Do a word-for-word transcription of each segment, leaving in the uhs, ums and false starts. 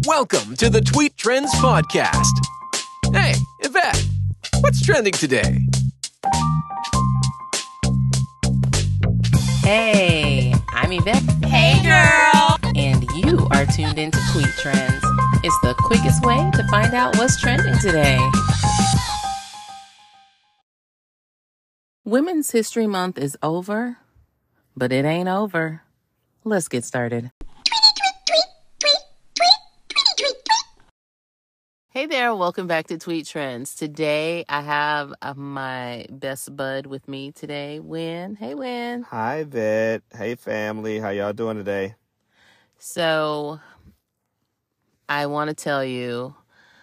Welcome to the Tweet Trends Podcast. Hey, Yvette, what's trending today? Hey, I'm Yvette. Hey, girl. And you are tuned into Tweet Trends. It's the quickest way to find out what's trending today. Women's History Month is over, but it ain't over. Let's get started. Hey there, welcome back to Tweet Trends. Today I have uh, my best bud with me today, Win. Hey, Win. Hi, Vet. Hey, family. How y'all doing today? So, I want to tell you,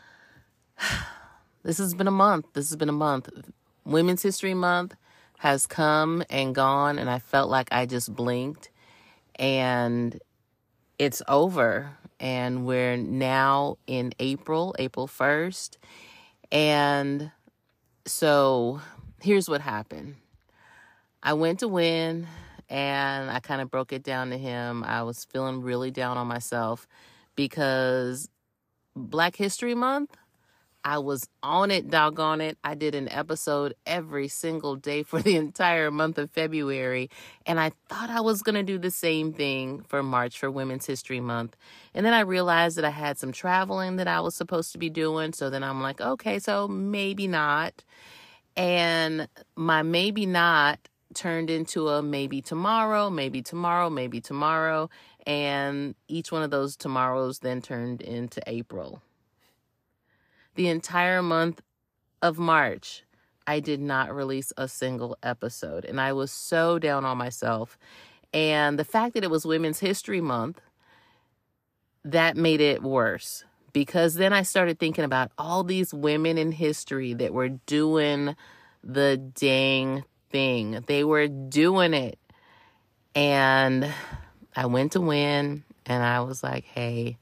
this has been a month. This has been a month. Women's History Month has come and gone, and I felt like I just blinked, and it's over. And we're now in April, April first. And so here's what happened. I went to Win and I kind of broke it down to him. I was feeling really down on myself because Black History Month, I was on it, doggone it. I did an episode every single day for the entire month of February. And I thought I was going to do the same thing for March for Women's History Month. And then I realized that I had some traveling that I was supposed to be doing. So then I'm like, okay, so maybe not. And my maybe not turned into a maybe tomorrow, maybe tomorrow, maybe tomorrow. And each one of those tomorrows then turned into April. The entire month of March, I did not release a single episode, and I was so down on myself. And the fact that it was Women's History Month, that made it worse, because then I started thinking about all these women in history that were doing the dang thing. They were doing it. And I went to Win, and I was like, hey,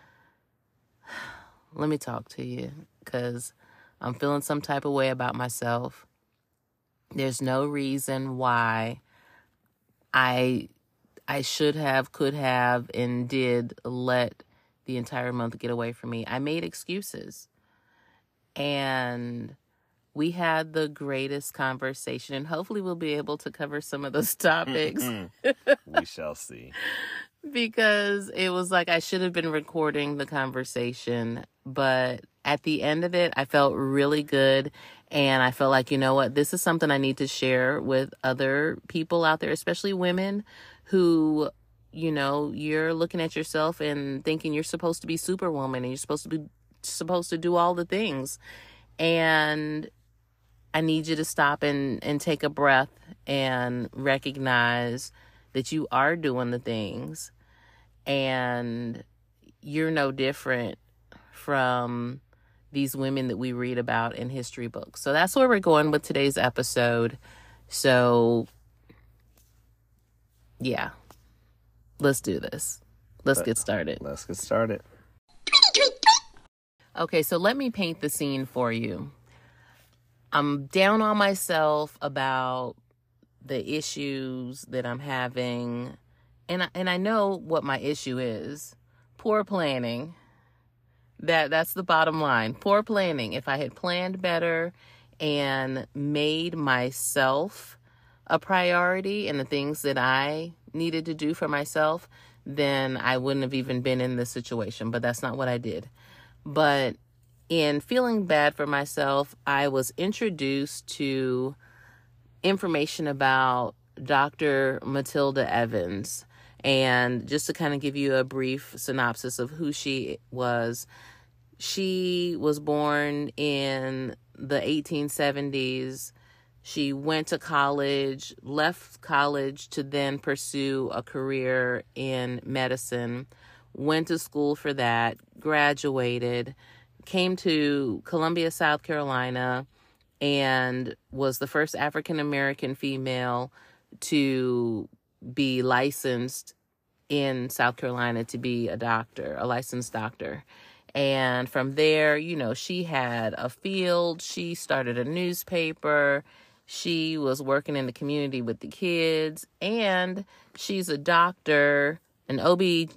let me talk to you because I'm feeling some type of way about myself. There's no reason why I I should have, could have, and did let the entire month get away from me. I made excuses. And we had the greatest conversation, and hopefully we'll be able to cover some of those topics. We shall see. Because it was like I should have been recording the conversation, but at the end of it, I felt really good, and I felt like, you know what, this is something I need to share with other people out there, especially women who, you know, you're looking at yourself and thinking you're supposed to be Superwoman and you're supposed to be supposed to do all the things, and I need you to stop and, and take a breath and recognize that you are doing the things. And you're no different from these women that we read about in history books. So that's where we're going with today's episode. So, yeah, let's do this. Let's get started. Let's get started. Okay, so let me paint the scene for you. I'm down on myself about the issues that I'm having. And I, and I know what my issue is. Poor planning. That that's the bottom line. Poor planning. If I had planned better and made myself a priority and the things that I needed to do for myself, then I wouldn't have even been in this situation. But that's not what I did. But in feeling bad for myself, I was introduced to information about Doctor Matilda Evans. And just to kind of give you a brief synopsis of who she was, she was born in the eighteen seventies. She went to college, left college to then pursue a career in medicine, went to school for that, graduated, came to Columbia, South Carolina, and was the first African-American female to be licensed in South Carolina to be a doctor, a licensed doctor. And from there, you know, she had a field. She started a newspaper. She was working in the community with the kids. And she's a doctor, an O B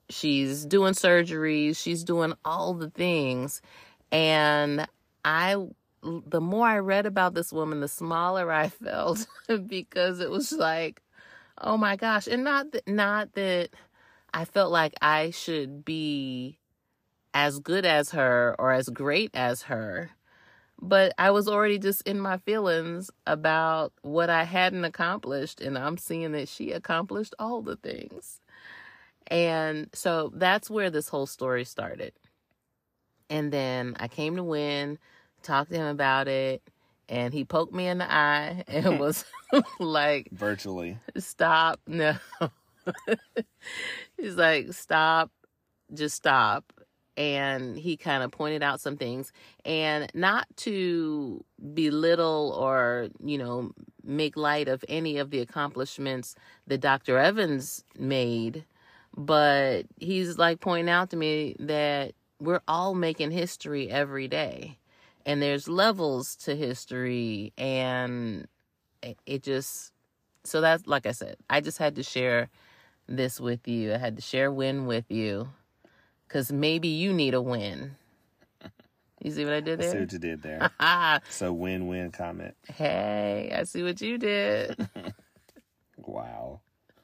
she's doing surgeries, she's doing all the things. And I, the more I read about this woman, the smaller I felt because it was like, oh my gosh. And not that, not that I felt like I should be as good as her or as great as her, but I was already just in my feelings about what I hadn't accomplished. And I'm seeing that she accomplished all the things. And so that's where this whole story started. And then I came to Win, talked to him about it, and he poked me in the eye and was like, virtually, stop. No. He's like, stop, just stop. And he kind of pointed out some things, and not to belittle or, you know, make light of any of the accomplishments that Doctor Evans made. But he's like pointing out to me that we're all making history every day, and there's levels to history, and it just, so that's, like I said, I just had to share this with you. I had to share Win with you, because maybe you need a win. You see what I did there? I see what you did there. So win-win comment. Hey, I see what you did. Wow.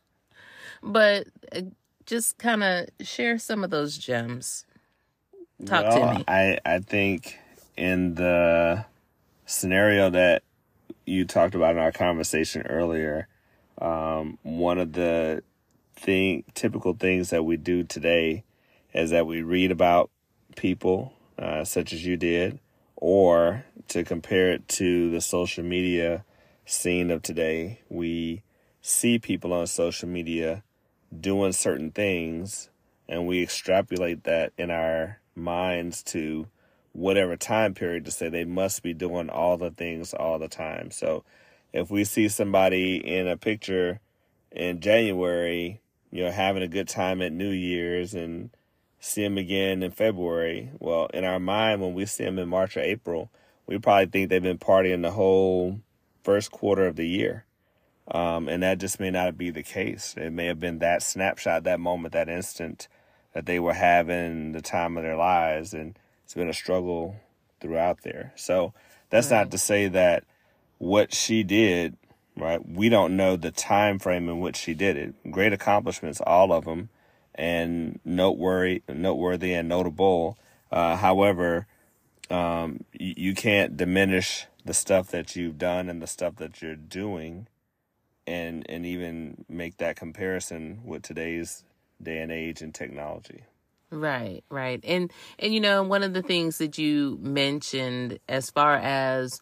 But uh, just kind of share some of those gems. Talk well, to me. I, I think in the scenario that you talked about in our conversation earlier, um, one of the thing, typical things that we do today is that we read about people, uh, such as you did, or to compare it to the social media scene of today, we see people on social media doing certain things, and we extrapolate that in our minds to whatever time period to say they must be doing all the things all the time. So if we see somebody in a picture in January, you know, having a good time at New Year's, and see them again in February, well, in our mind, when we see them in March or April, we probably think they've been partying the whole first quarter of the year. Um, and that just may not be the case. It may have been that snapshot, that moment, that instant that they were having the time of their lives, and it's been a struggle throughout there. So that's right. Not to say that what she did, right, we don't know the time frame in which she did it. Great accomplishments, all of them, and noteworthy, noteworthy and notable. Uh, however, um, you, you can't diminish the stuff that you've done and the stuff that you're doing, and and even make that comparison with today's day and age and technology. Right, right. And, and you know, one of the things that you mentioned as far as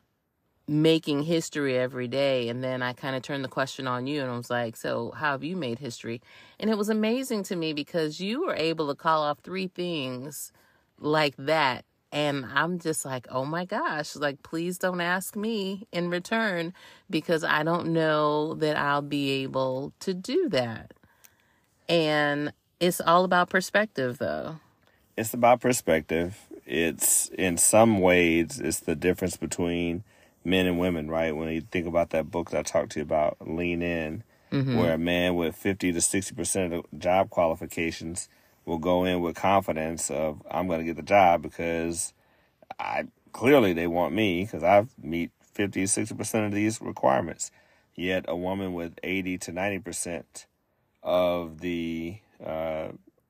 making history every day, and then I kind of turned the question on you, and I was like, so how have you made history? And it was amazing to me because you were able to call off three things like that. And I'm just like, oh my gosh, like, please don't ask me in return, because I don't know that I'll be able to do that. And it's all about perspective, though. It's about perspective. It's, in some ways, it's the difference between men and women, right? When you think about that book that I talked to you about, Lean In, mm-hmm. where a man with fifty to sixty percent of the job qualifications will go in with confidence of, I'm going to get the job because I clearly they want me because I meet fifty to sixty percent of these requirements. Yet a woman with eighty to ninety percent of the uh,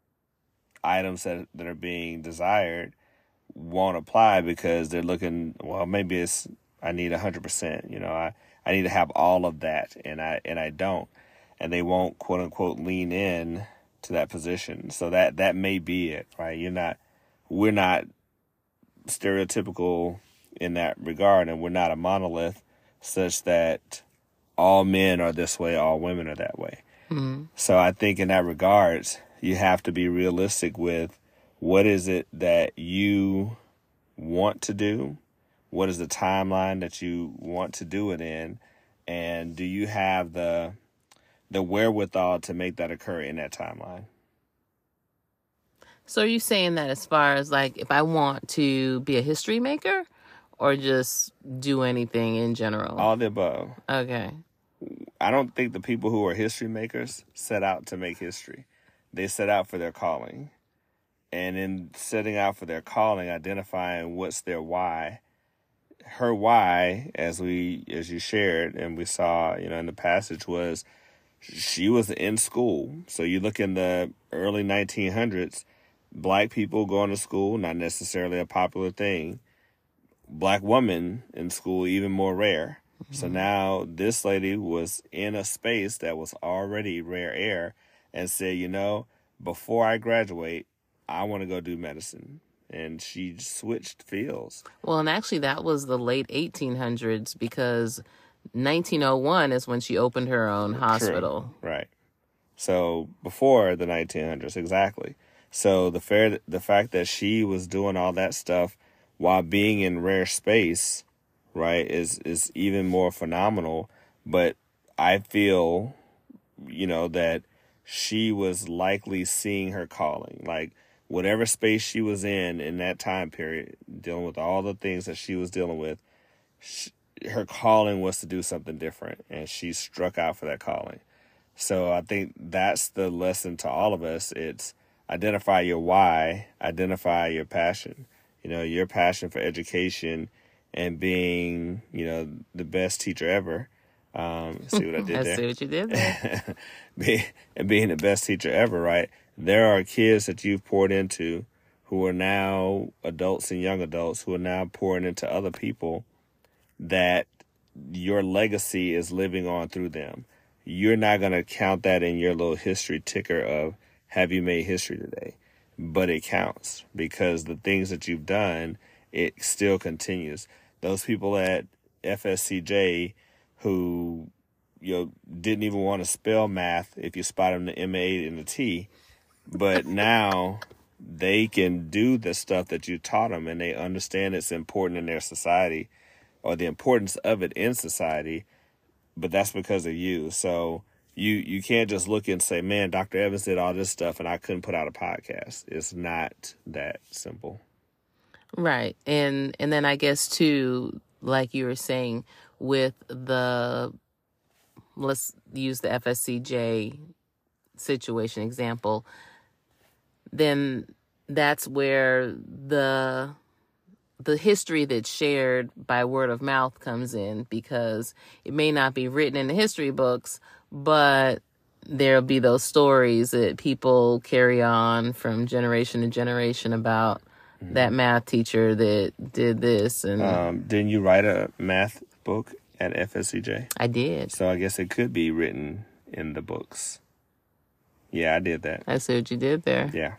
items that, that are being desired won't apply because they're looking, well, maybe it's, I need one hundred percent. You know, I, I need to have all of that, and I and I don't. And they won't, quote unquote, lean in to that position. So that, that may be it, right? You're not, we're not stereotypical in that regard, and we're not a monolith such that all men are this way, all women are that way. Mm-hmm. So I think in that regards, you have to be realistic with what is it that you want to do, what is the timeline that you want to do it in, and do you have the the wherewithal to make that occur in that timeline? So are you saying that as far as, like, if I want to be a history maker, or just do anything in general? All the above. Okay. I don't think the people who are history makers set out to make history. they set out for their calling. And in setting out for their calling, identifying what's their why, her why, as we, as you shared and we saw, you know, in the passage, was she was in school. So you look in the early nineteen hundreds, black people going to school, not necessarily a popular thing. Black women in school, even more rare. Mm-hmm. So now this lady was in a space that was already rare air and said, you know, before I graduate, I want to go do medicine. And she switched fields. Well, and actually that was the late eighteen hundreds, because nineteen oh one is when she opened her own hospital. True. Right. So before the nineteen hundreds, exactly. So the fair, the fact that she was doing all that stuff while being in rare space, right, is, is even more phenomenal. But I feel, you know, that she was likely seeing her calling. Like, whatever space she was in in that time period, dealing with all the things that she was dealing with, she, her calling was to do something different, and she struck out for that calling. So I think that's the lesson to all of us. It's identify your why, identify your passion. You know, your passion for education and being, you know, the best teacher ever. Um, see what I did I there? see what you did there. Be, and being the best teacher ever, right? There are kids that you've poured into who are now adults and young adults who are now pouring into other people that your legacy is living on through them. You're not going to count that in your little history ticker of, have you made history today? But it counts, because the things that you've done, it still continues. Those people at F S C J who, you know, didn't even want to spell math if you spot them the M A and the T, but now they can do the stuff that you taught them, and they understand it's important in their society, or the importance of it in society, but that's because of you. So you you can't just look and say, man, Doctor Evans did all this stuff and I couldn't put out a podcast. It's not that simple. Right. And and then I guess too, like you were saying, with the, let's use the F S C J situation example, then that's where the the history that's shared by word of mouth comes in, because it may not be written in the history books, but there'll be those stories that people carry on from generation to generation about mm-hmm. that math teacher that did this. And um, didn't you write a math book at F S C J? I did. So I guess it could be written in the books. Yeah, I did that. I see what you did there. Yeah.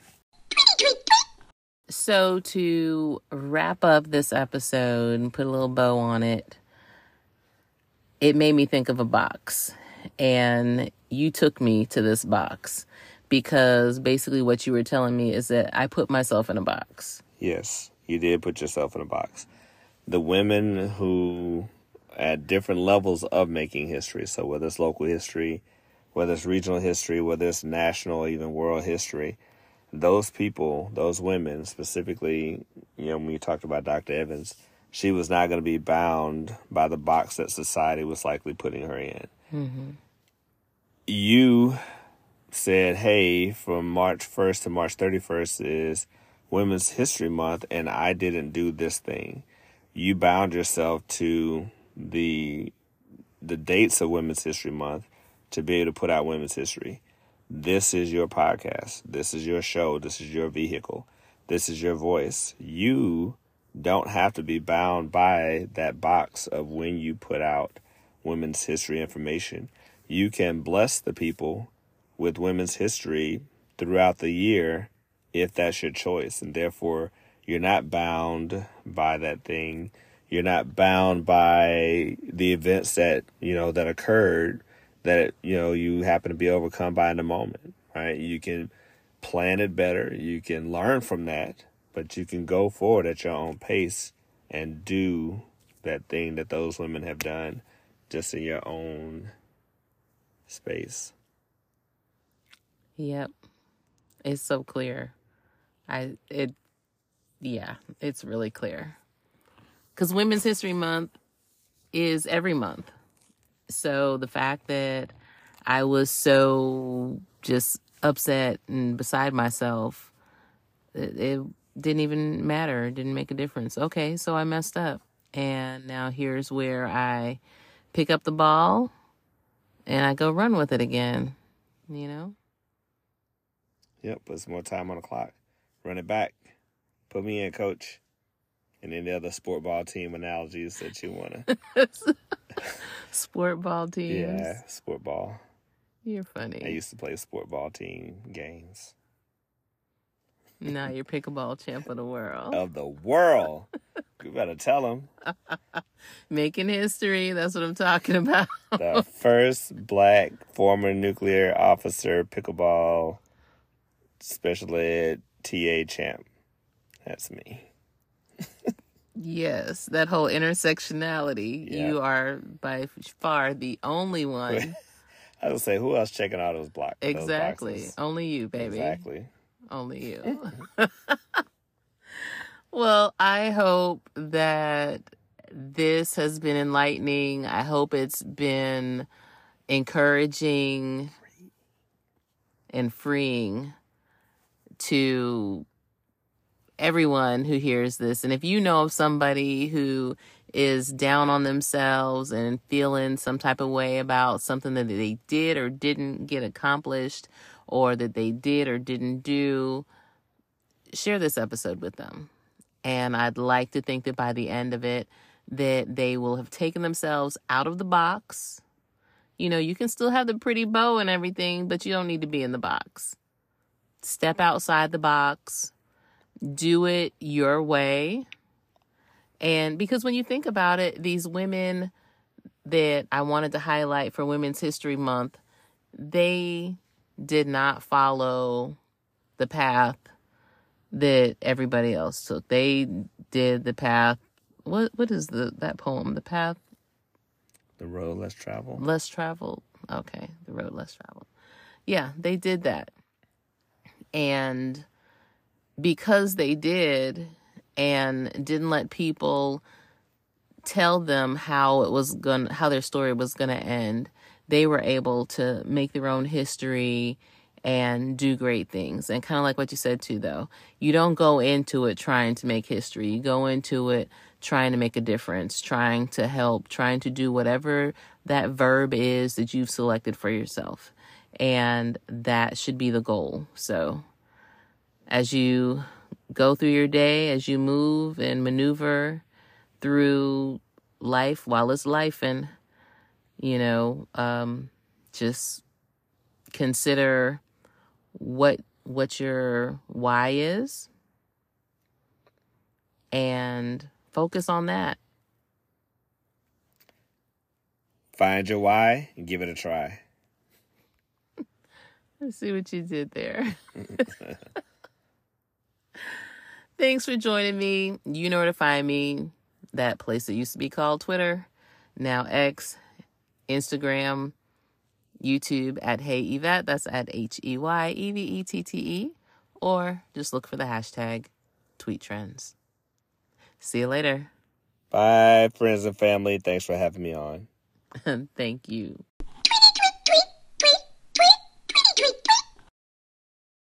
So to wrap up this episode and put a little bow on it, it made me think of a box. And you took me to this box, because basically what you were telling me is that I put myself in a box. Yes, you did put yourself in a box. The women who, at different levels of making history, so whether it's local history, whether it's regional history, whether it's national, even world history, those people, those women, specifically, you know, when you talked about Doctor Evans, she was not going to be bound by the box that society was likely putting her in. Mm-hmm. You said, hey, from March first to March thirty-first is Women's History Month, and I didn't do this thing. You bound yourself to the the dates of Women's History Month to be able to put out women's history. This is your podcast. This is your show. This is your vehicle. This is your voice. You don't have to be bound by that box of when you put out women's history information. You can bless the people with women's history throughout the year if that's your choice. And therefore, you're not bound by that thing. You're not bound by the events that, you know, that occurred that, you know, you happen to be overcome by in the moment, right? You can plan it better. You can learn from that, but you can go forward at your own pace and do that thing that those women have done just in your own space. Yep. It's so clear. I, it, yeah, it's really clear. Because Women's History Month is every month. So the fact that I was so just upset and beside myself. It, it didn't even matter. It didn't make a difference. Okay, so I messed up. And now here's where I pick up the ball and I go run with it again, you know? Yep, put some more time on the clock. Run it back. Put me in, coach. And any other sport ball team analogies that you want to. Sport ball teams? Yeah, sport ball. You're funny. I used to play sport ball team games. Now you're pickleball champ of the world. Of the world. You better tell them. Making history. That's what I'm talking about. The first black former nuclear officer pickleball special ed T A champ. That's me. Yes, that whole intersectionality. Yeah. You are by far the only one. I would say, who else checking all those blocks? Exactly. Only you, baby. Exactly. Only you. Well, I hope that this has been enlightening. I hope it's been encouraging and freeing to everyone who hears this. And if you know of somebody who is down on themselves and feeling some type of way about something that they did or didn't get accomplished, or that they did or didn't do, share this episode with them. And I'd like to think that by the end of it, that they will have taken themselves out of the box. You know, you can still have the pretty bow and everything, but you don't need to be in the box. Step outside the box. Do it your way. And because when you think about it, these women that I wanted to highlight for Women's History Month, they did not follow the path that everybody else took. They did the path. What what is the that poem? The path. The road less traveled. Less traveled. Okay, the road less traveled. Yeah, they did that, and because they did, and didn't let people tell them how it was going, how their story was going to end, they were able to make their own history and do great things. And kind of like what you said too, though, you don't go into it trying to make history. You go into it trying to make a difference, trying to help, trying to do whatever that verb is that you've selected for yourself. And that should be the goal. So as you go through your day, as you move and maneuver through life while it's lifing, you know, um, just consider what what your why is and focus on that. Find your why and give it a try. Let's see what you did there. Thanks for joining me. You know where to find me. That place that used to be called Twitter, now X, Instagram, YouTube at Hey Yvette. That's at H E Y E V E T T E. Or just look for the hashtag Tweet Trends. See you later. Bye, friends and family. Thanks for having me on. Thank you.